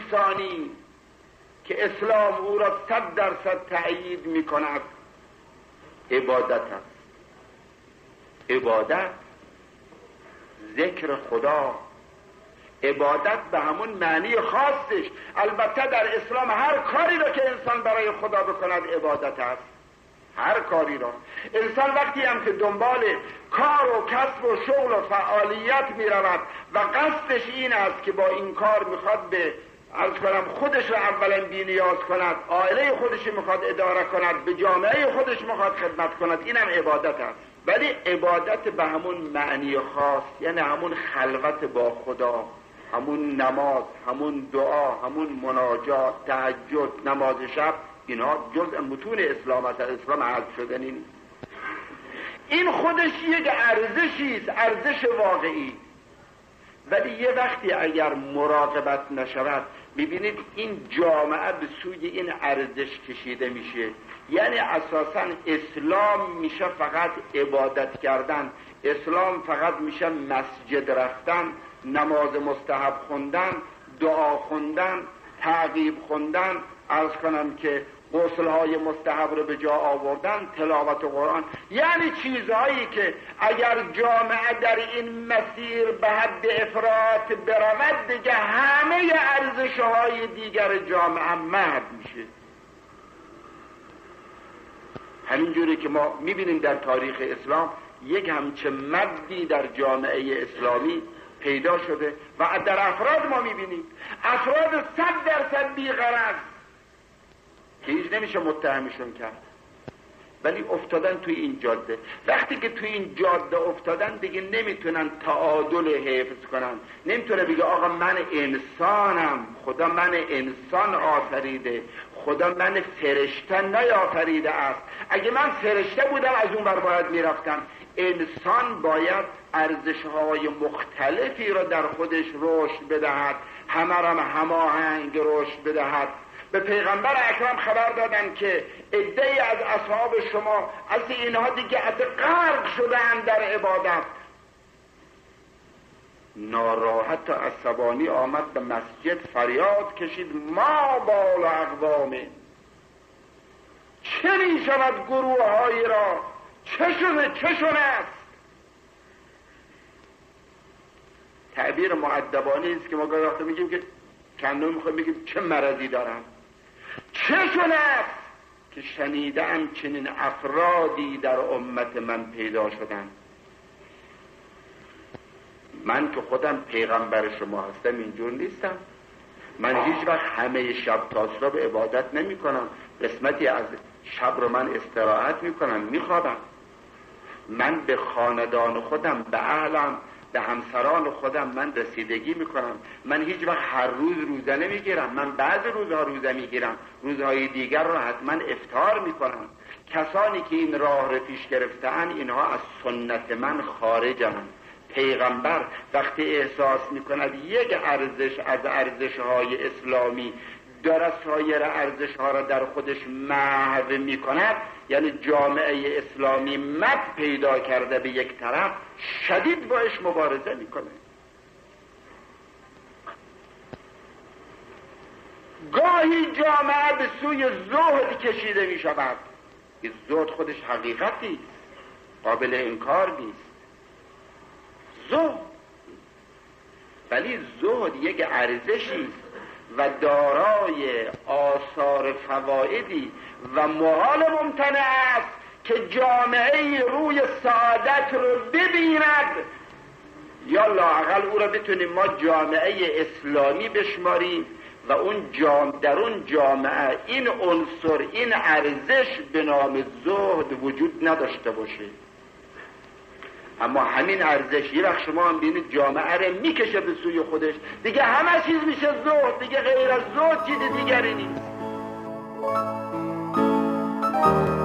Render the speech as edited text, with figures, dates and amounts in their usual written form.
انسانی که اسلام او را 100% تأیید می کند عبادت است. عبادت ذکر خدا، عبادت به همون معنی خاصش. البته در اسلام هر کاری را که انسان برای خدا بکند عبادت است، هر کاری را. انسان وقتی هم که دنبال کار و کسب و شغل و فعالیت می رود و قصدش این است که با این کار میخواد به خودش را اولا بی‌نیاز کند، عائله خودش میخواد اداره کند، به جامعه خودش میخواد خدمت کند، اینم عبادت است. ولی عبادت به همون معنی خاص، یعنی همون خلوت با خدا، همون نماز، همون دعا، همون مناجات، تهجد، نماز شب، اینا جزء متون اسلام است. اسلام حذف شدنی نیست. این خودش یک ارزشی است، ارزش واقعی. ولی یه وقتی اگر مراقبت نشود، ببینید این جامعه به سوی این ارزش کشیده میشه. یعنی اساساً اسلام میشه فقط عبادت کردن، اسلام فقط میشه مسجد رفتن، نماز مستحب خوندن، دعا خوندن، تعقیب خوندن، عرض کنم که غسل‌های مستحب رو به جا آوردن، تلاوت قرآن. یعنی چیزهایی که اگر جامعه در این مسیر به حد افراط برود، دیگه همه ارزش‌های دیگر جامعه محو میشه. همینجوری که ما میبینیم در تاریخ اسلام یک همچه مدی در جامعه اسلامی پیدا شده و در افراد ما میبینیم افراد 100% بی‌غرض که هیچ نمیشه متهمشون کرد، ولی افتادن توی این جاده. وقتی که توی این جاده افتادن دیگه نمیتونن تعادل حفظ کنن. نمیتونه بگه آقا من انسانم، خدا من انسان آفریده، خدا من فرشته نیافریده است. اگه من فرشته بودم از اون بر باید میرفتم. انسان باید ارزش‌های مختلفی را در خودش رشد بدهد، همه را هماهنگ رشد بدهد. به پیغمبر اکرم خبر دادن که عده‌ای از اصحاب شما از اینها دیگه از غرق شدن در عبادت. ناراحت و عصبانی آمد به مسجد، فریاد کشید ما بال اقوامه، چه می شود گروه هایی را، چه شونه است. تعبیر مؤدبانه است که ما گاهی وقتا میگیم که چندم میخوایم بگیم چه مرضی دارن. چه شونه است که شنیدم چنین افرادی در امت من پیدا شدن. من که خودم پیغمبر شما هستم اینجور نیستم. من هیچ وقت همه شب تا صبح عبادت نمی کنم. قسمتی از شب رو من استراحت می کنم، می خوابم. من به خاندان خودم، به اهلم، به همسران خودم من رسیدگی می کنم. من هیچ وقت هر روز روزه نمی گیرم. من بعض روزها روزه می گیرم، روزهای دیگر رو حتما افطار می کنم. کسانی که این راه رو پیش گرفتن اینها از سنت من خارجن. پیغمبر وقتی احساس میکند یک ارزش از ارزش‌های اسلامی داره سایر ارزش‌ها را در خودش محو میکند، یعنی جامعه اسلامی مد پیدا کرده به یک طرف، شدید باش مبارزه میکنه. گاهی جامعه به سوی زهد کشیده میشود. این زهد خودش حقیقتی است، قابل انکار نیست. زهد، ولی زهد یک ارزشی و دارای آثار فوائدی و محال ممتنع است که جامعه روی سعادت رو ببیند، یا لااقل او را بتونیم ما جامعه اسلامی بشماریم و در اون جامعه این عنصر، این ارزش به نام زهد وجود نداشته باشه. اما همین ارزش یه وقت شما هم بینید جامعه رو میکشه به سوی خودش، دیگه همه چیز میشه زهد، دیگه غیر از زهد چیز دیگری نیست.